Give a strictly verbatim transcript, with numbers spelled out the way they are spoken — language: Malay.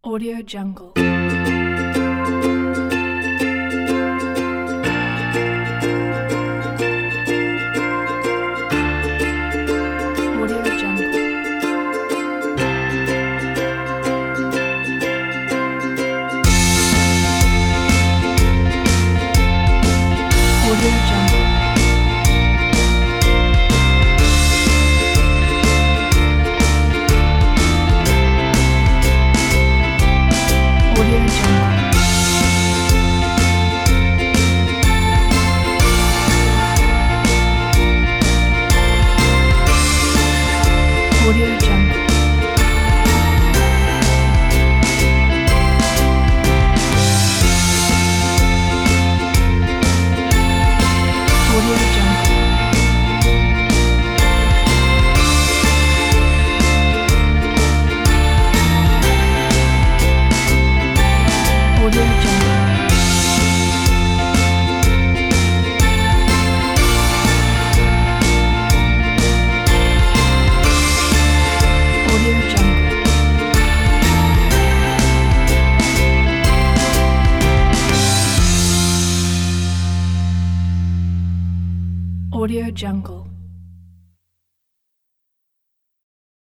Audio Jungle. Audio Jungle. Audio Jungle. Audio Jungle. Audio Jungle. Audio Jungle. Audio Jungle. Audio Jungle. Audio Jungle.